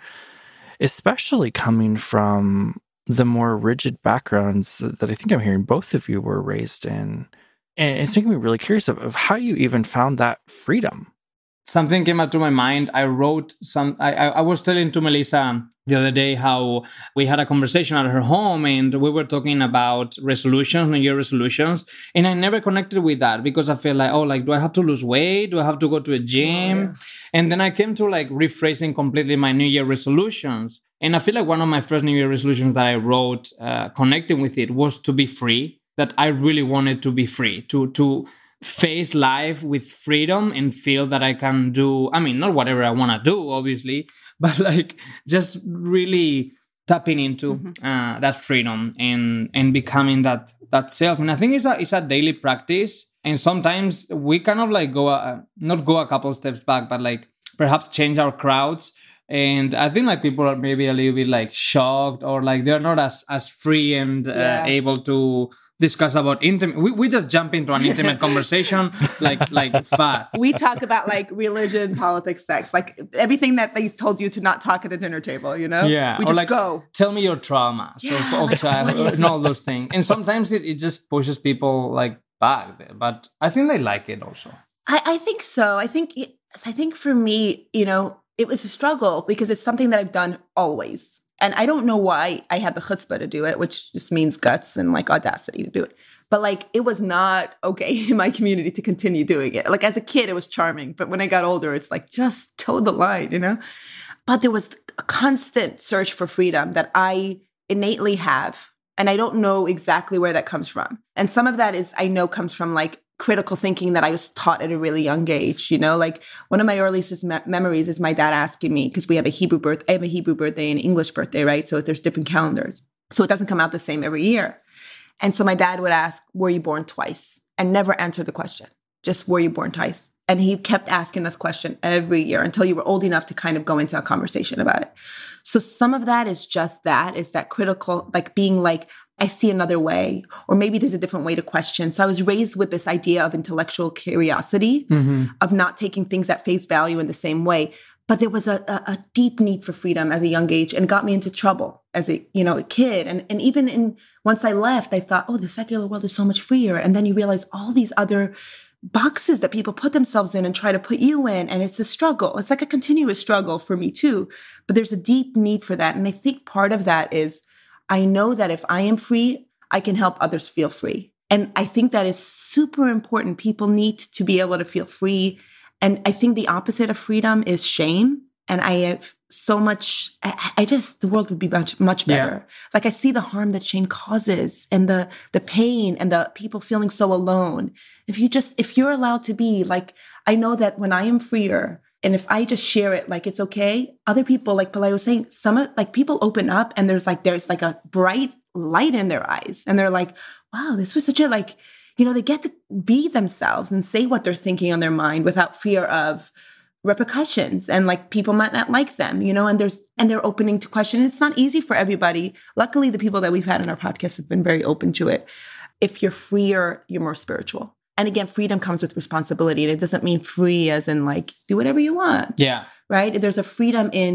especially coming from the more rigid backgrounds that, that I think I'm hearing both of you were raised in. And it's making me really curious of, of how you even found that freedom. Something came up to my mind. I wrote some, I, I was telling to Melissa the other day how we had a conversation at her home and we were talking about resolutions, New Year resolutions. And I never connected with that because I felt like, oh, like, do I have to lose weight? Do I have to go to a gym? Oh, yeah. And then I came to like rephrasing completely my New Year resolutions. And I feel like one of my first New Year resolutions that I wrote, uh, connecting with it, was to be free. That I really wanted to be free, to to face life with freedom and feel that I can do, I mean, not whatever I want to do, obviously, but like just really tapping into mm-hmm. uh, that freedom and and becoming that that self. And I think it's a it's a daily practice. And sometimes we kind of like go, uh, not go a couple steps back, but like perhaps change our crowds. And I think like people are maybe a little bit like shocked or like they're not as as free and uh, yeah. able to discuss about intimate. We, we just jump into an intimate conversation like like fast. We talk about like religion, politics, sex, like everything that they told you to not talk at the dinner table, you know? Yeah. We or just like, go. Tell me your trauma yeah. so, of childhood and all those things. And sometimes it, it just pushes people like back there. But I think they like it also. I, I think so. I think I think for me, you know, it was a struggle because it's something that I've done always. And I don't know why I had the chutzpah to do it, which just means guts and like audacity to do it. But like, it was not okay in my community to continue doing it. Like as a kid, it was charming. But when I got older, it's like, just toe the line, you know? But there was a constant search for freedom that I innately have. And I don't know exactly where that comes from. And some of that is, I know comes from like critical thinking that I was taught at a really young age, you know, like one of my earliest me- memories is my dad asking me, because we have a Hebrew birth, I have a Hebrew birthday and an English birthday, right? So there's different calendars. So it doesn't come out the same every year. And so my dad would ask, were you born twice? And never answer the question. Just, were you born twice? And he kept asking this question every year until you were old enough to kind of go into a conversation about it. So some of that is just that, is that critical, like being like, I see another way, or maybe there's a different way to question. So I was raised with this idea of intellectual curiosity, mm-hmm. of not taking things at face value in the same way. But there was a, a, a deep need for freedom at a young age, and got me into trouble as a, you know, a kid. And, and even in once I left, I thought, oh, the secular world is so much freer. And then you realize all these other boxes that people put themselves in and try to put you in. And it's a struggle. It's like a continuous struggle for me too. But there's a deep need for that. And I think part of that is, I know that if I am free, I can help others feel free. And I think that is super important. People need to be able to feel free. And I think the opposite of freedom is shame. And I have so much, I, I just, the world would be much, much better. Yeah. Like I see the harm that shame causes and the the pain and the people feeling so alone. If you just, if you're allowed to be like, I know that when I am freer, and if I just share it, like it's okay, other people, like Pelayo was saying, some of, like people open up and there's like, there's like a bright light in their eyes. And they're like, wow, this was such a like, you know, they get to be themselves and say what they're thinking on their mind without fear of repercussions. And like people might not like them, you know, and there's, and they're opening to question. It's not easy for everybody. Luckily, the people that we've had in our podcast have been very open to it. If you're freer, you're more spiritual. And again, freedom comes with responsibility. And it doesn't mean free as in like, do whatever you want. Yeah. Right? There's a freedom in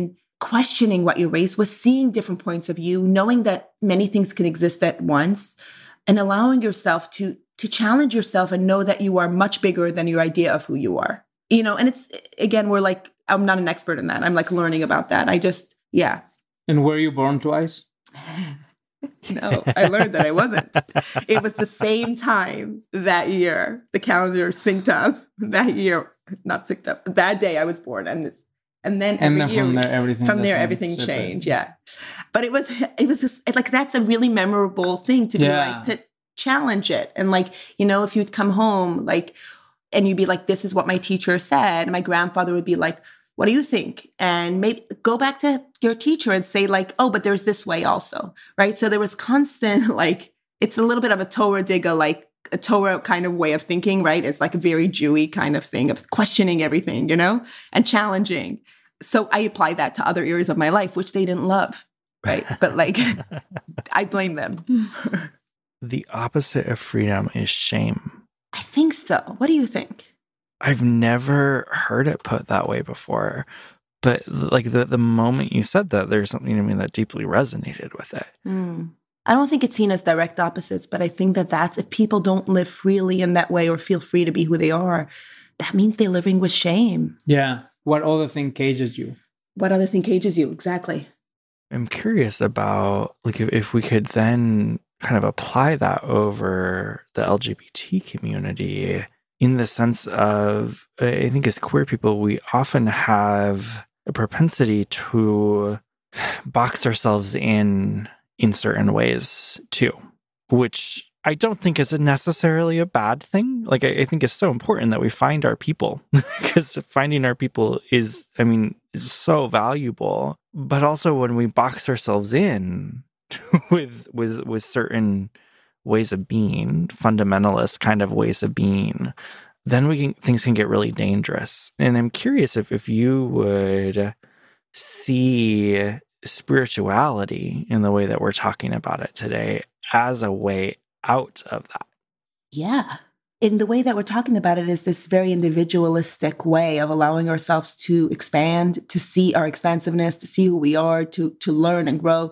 questioning what you're raised with, seeing different points of view, knowing that many things can exist at once, and allowing yourself to to challenge yourself and know that you are much bigger than your idea of who you are. You know, and it's, again, we're like, I'm not an expert in that. I'm like learning about that. I just, yeah. And were you born twice? No, I learned that I wasn't. It was the same time that year. The calendar synced up that year, not synced up. That day I was born, and this, and then every and then year from there everything from there everything changed. Yeah, but it was it was just, like that's a really memorable thing to be yeah. like to challenge it, and like you know if you'd come home like and you'd be like, this is what my teacher said, and my grandfather would be like, what do you think? And maybe go back to your teacher and say like, oh, but there's this way also, right? So there was constant, like, it's a little bit of a Torah digga, like a Torah kind of way of thinking, right? It's like a very Jewy kind of thing of questioning everything, you know, and challenging. So I applied that to other areas of my life, which they didn't love, right? But like, I blame them. The opposite of freedom is shame. I think so. What do you think? I've never heard it put that way before, but like the, the moment you said that, there's something to me that deeply resonated with it. Mm. I don't think it's seen as direct opposites, but I think that that's, if people don't live freely in that way or feel free to be who they are, that means they're living with shame. Yeah. What other thing cages you? What other thing cages you? Exactly. I'm curious about like if, if we could then kind of apply that over the L G B T community. In the sense of, I think as queer people, we often have a propensity to box ourselves in in certain ways too, which I don't think is necessarily a bad thing. Like, I, I think it's so important that we find our people, because finding our people is, I mean, is so valuable. But also when we box ourselves in with with with certain ways of being, fundamentalist kind of ways of being, then we can, things can get really dangerous. And I'm curious if, if you would see spirituality in the way that we're talking about it today as a way out of that. Yeah. In the way that we're talking about it is this very individualistic way of allowing ourselves to expand, to see our expansiveness, to see who we are, to to learn and grow.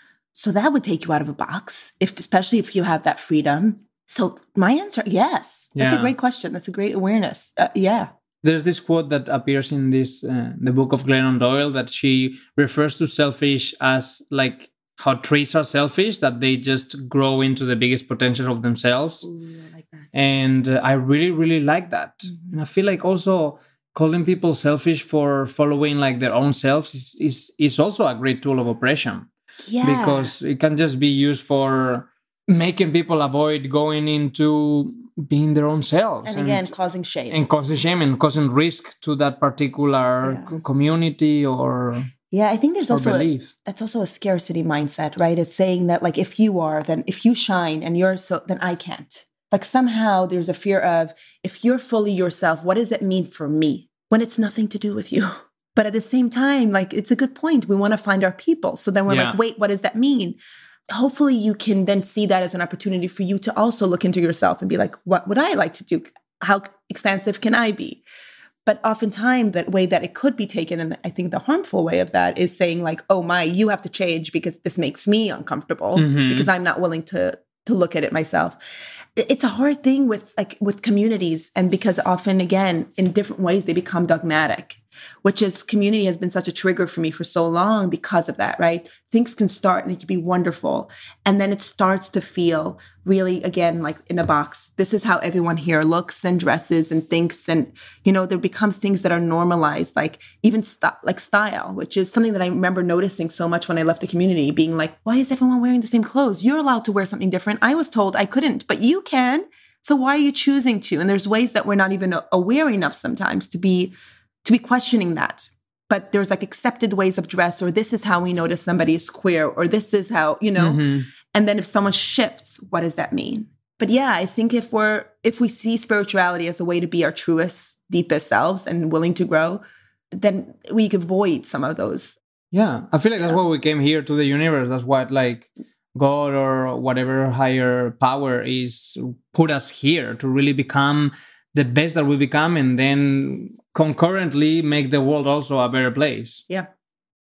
So that would take you out of a box, if especially if you have that freedom. So my answer, yes. That's yeah. a great question. That's a great awareness. Uh, yeah. There's this quote that appears in this uh, the book of Glennon Doyle that she refers to selfish as like how trees are selfish, that they just grow into the biggest potential of themselves. Ooh, I like that. And uh, I really, really like that. Mm-hmm. And I feel like also calling people selfish for following like their own selves is, is, is also a great tool of oppression. Yeah. Because it can just be used for making people avoid going into being their own selves. And again, and, causing shame. And causing shame and causing risk to that particular yeah. community or Yeah, I think there's also belief. A, that's also a scarcity mindset, right? It's saying that like, if you are, then if you shine and you're so, then I can't. Like somehow there's a fear of, if you're fully yourself, what does it mean for me? When it's nothing to do with you. But at the same time, like, it's a good point. We want to find our people. So then we're yeah. like, wait, what does that mean? Hopefully you can then see that as an opportunity for you to also look into yourself and be like, what would I like to do? How expansive can I be? But oftentimes that way that it could be taken, and I think the harmful way of that is saying like, oh my, you have to change because this makes me uncomfortable mm-hmm. because I'm not willing to to look at it myself. It's a hard thing with like with communities, and because often, again, in different ways, they become dogmatic, which is community has been such a trigger for me for so long because of that, right? Things can start and it can be wonderful. And then it starts to feel really, again, like in a box. This is how everyone here looks and dresses and thinks. And, you know, there becomes things that are normalized, like even st- like style, which is something that I remember noticing so much when I left the community, being like, why is everyone wearing the same clothes? You're allowed to wear something different. I was told I couldn't, but you can. So why are you choosing to? And there's ways that we're not even aware enough sometimes to be to be questioning that. But there's like accepted ways of dress, or this is how we notice somebody is queer, or this is how, you know, mm-hmm. and then if someone shifts, what does that mean? But yeah, I think if we're, if we see spirituality as a way to be our truest, deepest selves and willing to grow, then we could avoid some of those. Yeah, I feel like that's why we came here to the universe. That's what like God or whatever higher power is put us here to really become the best that we become, and then concurrently make the world also a better place. Yeah.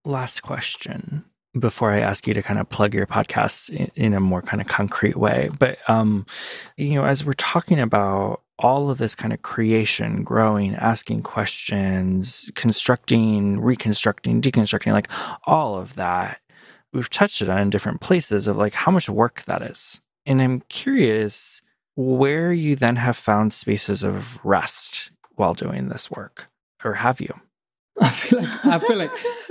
Last question before I ask you to kind of plug your podcast in, in a more kind of concrete way. But, um, you know, as we're talking about all of this kind of creation, growing, asking questions, constructing, reconstructing, deconstructing, like all of that, we've touched it on in different places of like how much work that is. And I'm curious where you then have found spaces of rest while doing this work, or have you? I feel like I feel like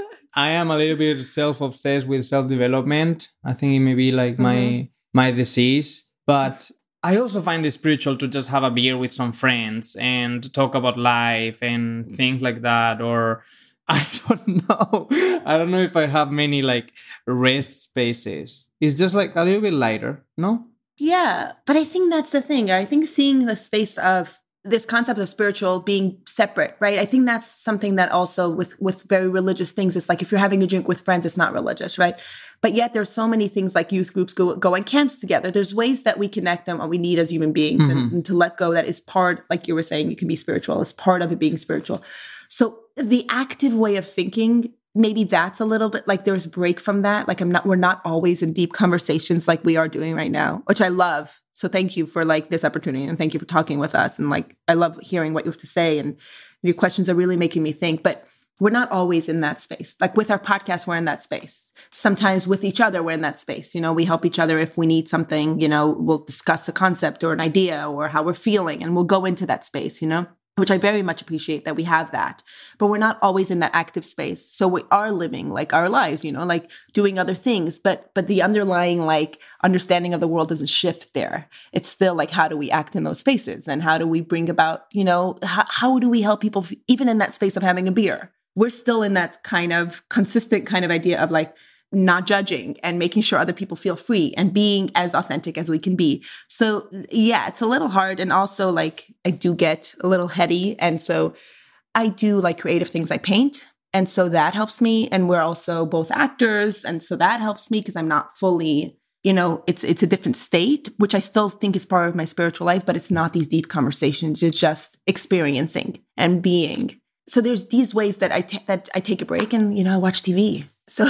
I am a little bit self-obsessed with self-development. I think it may be like my mm-hmm. my disease, but I also find it spiritual to just have a beer with some friends and talk about life and things like that. Or I don't know. I don't know if I have many like rest spaces. It's just like a little bit lighter, no? Yeah, but I think that's the thing. I think seeing the space of this concept of spiritual being separate, right? I think that's something that also with, with very religious things, it's like if you're having a drink with friends, it's not religious, right? But yet there's so many things like youth groups go, go on camps together. There's ways that we connect them, what we need as human beings, mm-hmm. and, and to let go that is part, like you were saying, you can be spiritual. It's part of it being spiritual. So the active way of thinking, maybe that's a little bit like there's a break from that. Like I'm not, we're not always in deep conversations like we are doing right now, which I love. So thank you for like this opportunity and thank you for talking with us. And like, I love hearing what you have to say and your questions are really making me think, but we're not always in that space. Like with our podcast, we're in that space. Sometimes with each other, we're in that space. You know, we help each other if we need something, you know, we'll discuss a concept or an idea or how we're feeling and we'll go into that space, you know, which I very much appreciate that we have that, but we're not always in that active space. So we are living like our lives, you know, like doing other things, but, but the underlying like understanding of the world doesn't shift there. It's still like, how do we act in those spaces? And how do we bring about, you know, how, how do we help people f- even in that space of having a beer? We're still in that kind of consistent kind of idea of like, not judging and making sure other people feel free and being as authentic as we can be. So yeah, it's a little hard. And also like, I do get a little heady. And so I do like creative things. I paint. And so that helps me. And we're also both actors. And so that helps me because I'm not fully, you know, it's, it's a different state, which I still think is part of my spiritual life, but it's not these deep conversations. It's just experiencing and being. So there's these ways that I, t- that I take a break and, you know, I watch T V. So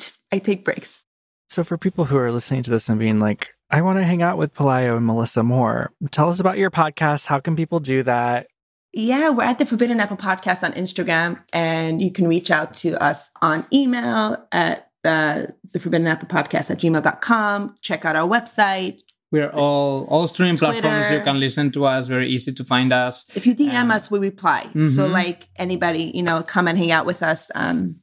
I take breaks. So for people who are listening to this and being like, I want to hang out with Pelayo and Melissa more, tell us about your podcast. How can people do that? Yeah, we're at the Forbidden Apple Podcast on Instagram, and you can reach out to us on email at the, the Forbidden Apple Podcast at gmail dot com. Check out our website. We're all all streaming Twitter. platforms. You can listen to us. Very easy to find us. If you D M um, us, we reply. Mm-hmm. So like anybody, you know, come and hang out with us. Um,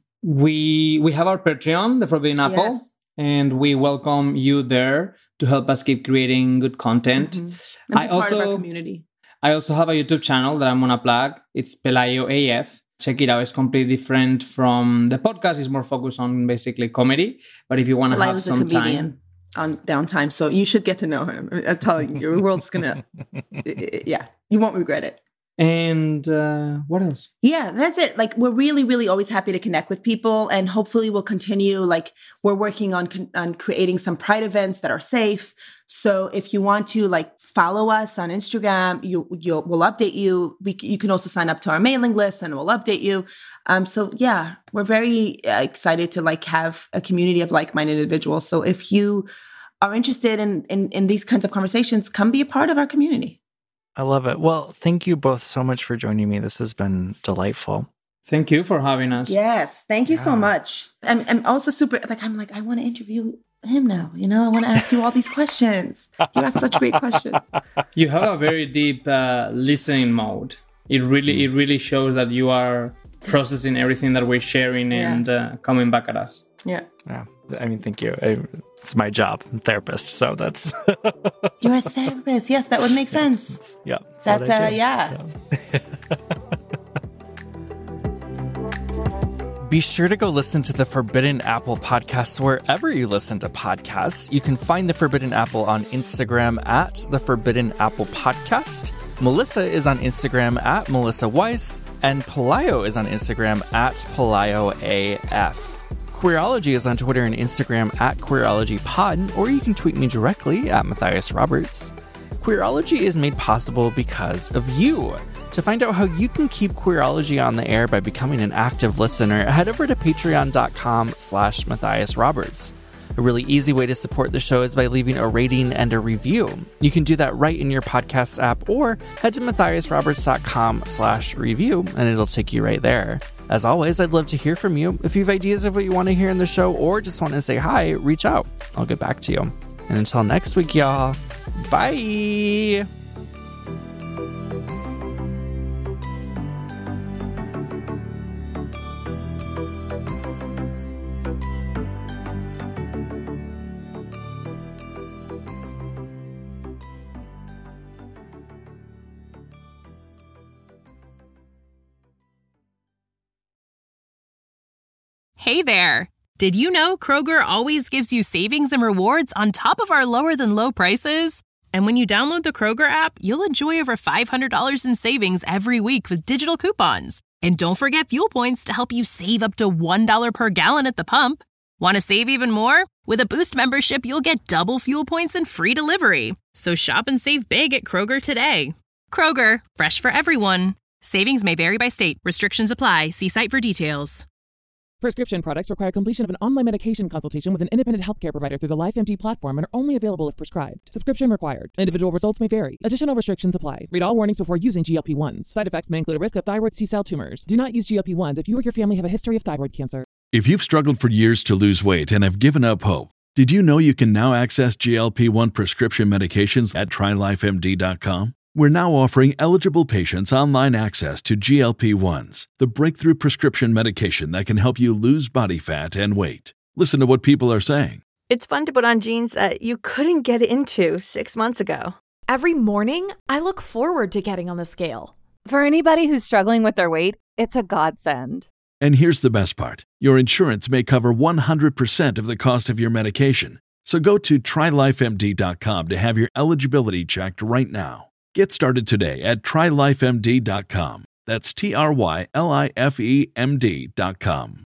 We we have our Patreon, The Forbidden Apple, yes. and we welcome you there to help us keep creating good content. Mm-hmm. I part also of our community. I also have a YouTube channel that I'm gonna plug. It's Pelayo A F. Check it out. It's completely different from the podcast. It's more focused on basically comedy. But if you want to have some a comedian time on downtime, so you should get to know him. I'm telling you, your world's gonna, yeah, you won't regret it. And uh, what else? Yeah, that's it. Like, we're really, really always happy to connect with people, and hopefully we'll continue. Like, we're working on on creating some Pride events that are safe. So if you want to like follow us on Instagram, you you'll we'll update you. We, you can also sign up to our mailing list, and we'll update you. Um, so yeah, we're very uh, excited to like have a community of like-minded individuals. So if you are interested in in in these kinds of conversations, come be a part of our community. I love it. Well, thank you both so much for joining me. This has been delightful. Thank you for having us. Yes, thank you yeah. so much. I'm, I'm also super, like, I'm like, I want to interview him now. You know, I want to ask you all these questions. You ask such great questions. You have a very deep uh, listening mode. It really, it really shows that you are processing everything that we're sharing yeah. and uh, coming back at us. Yeah. Yeah. I mean, thank you. I, it's my job. I'm a therapist. So that's... You're a therapist. Yes, that would make sense. Yeah. That, uh, yeah. yeah. Be sure to go listen to the Forbidden Apple podcast wherever you listen to podcasts. You can find the Forbidden Apple on Instagram at the Forbidden Apple Podcast. Melissa is on Instagram at Melissa Weiss, and Pelayo is on Instagram at Pelayo A F. Queerology is on Twitter and Instagram at QueerologyPod, or you can tweet me directly at Matthias Roberts. Queerology is made possible because of you. To find out how you can keep Queerology on the air by becoming an active listener, head over to patreon.com slash Matthias Roberts. A really easy way to support the show is by leaving a rating and a review. You can do that right in your podcast app or head to matthiasroberts.com slash review and it'll take you right there. As always, I'd love to hear from you. If you have ideas of what you want to hear in the show or just want to say hi, reach out. I'll get back to you. And until next week, y'all, bye! Hey there! Did you know Kroger always gives you savings and rewards on top of our lower-than-low prices? And when you download the Kroger app, you'll enjoy over five hundred dollars in savings every week with digital coupons. And don't forget fuel points to help you save up to one dollar per gallon at the pump. Want to save even more? With a Boost membership, you'll get double fuel points and free delivery. So shop and save big at Kroger today. Kroger, fresh for everyone. Savings may vary by state. Restrictions apply. See site for details. Prescription products require completion of an online medication consultation with an independent healthcare provider through the LifeMD platform and are only available if prescribed. Subscription required. Individual results may vary. Additional restrictions apply. Read all warnings before using G L P one s. Side effects may include a risk of thyroid C-cell tumors. Do not use G L P one s if you or your family have a history of thyroid cancer. If you've struggled for years to lose weight and have given up hope, did you know you can now access G L P one prescription medications at try life M D dot com? We're now offering eligible patients online access to G L P one s, the breakthrough prescription medication that can help you lose body fat and weight. Listen to what people are saying. It's fun to put on jeans that you couldn't get into six months ago. Every morning, I look forward to getting on the scale. For anybody who's struggling with their weight, it's a godsend. And here's the best part. Your insurance may cover one hundred percent of the cost of your medication. So go to try life M D dot com to have your eligibility checked right now. Get started today at try life M D dot com. That's T R Y L I F E M D dot com.